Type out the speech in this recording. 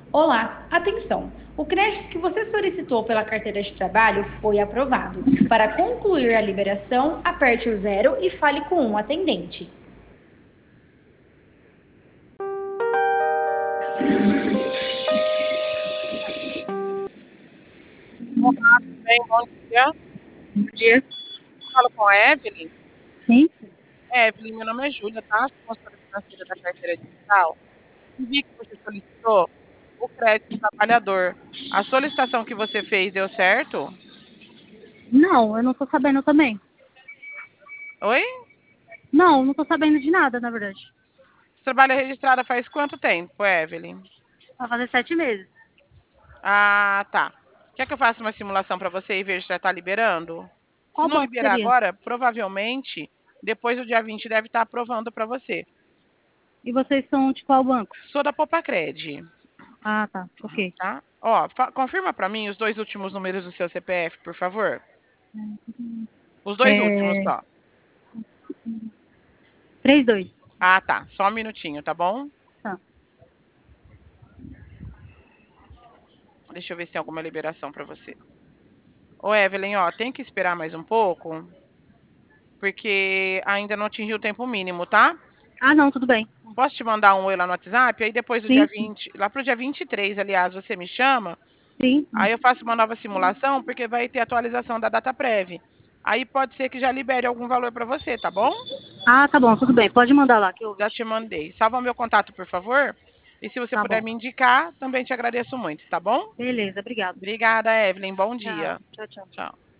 Olá, atenção! O crédito que você solicitou pela carteira de trabalho foi aprovado. Para concluir a liberação, aperte o zero e fale com um atendente. Olá, tudo bem? Bom dia. Bom dia. Falo com a Evelyn. Sim? Evelyn, meu nome é Júlia, tá? Sou consultora financeira da carteira digital. E vi que você solicitou o crédito trabalhador. A solicitação que você fez deu certo? Não, eu não tô sabendo também. Oi? Não, não tô sabendo de nada, na verdade. Você trabalha registrada faz quanto tempo, Evelyn? Vai fazer 7 meses. Ah, tá. Quer que eu faça uma simulação para você e veja se já está liberando? Se Qual não banco liberar seria? agora, provavelmente depois do dia 20 deve estar aprovando para você. E vocês são de qual banco? Sou da Popacred. Ah, tá. Ok. Tá? Ó, confirma para mim os 2 últimos números do seu CPF, por favor. Os 2 últimos É... só. 32. Ah, tá. Só um minutinho, tá bom? Tá. Deixa eu ver se tem alguma liberação para você. Ô, Evelyn, ó, tem que esperar mais um pouco, porque ainda não atingiu o tempo mínimo, tá? Ah, não, tudo bem. Posso te mandar um oi lá no WhatsApp? Aí depois do dia Sim, sim. 20, lá pro dia 23, aliás, você me chama. Sim. Aí eu faço uma nova simulação, porque vai ter atualização da data prévia. Aí pode ser que já libere algum valor para você, tá bom? Ah, tá bom, tudo bem. Pode mandar lá que eu Já vejo. te mandei. Salva meu contato, por favor. E se você Tá puder bom. me indicar, também te agradeço muito, tá bom? Beleza, obrigada. Obrigada, Evelyn. Bom Tchau, dia. tchau, tchau. Tchau.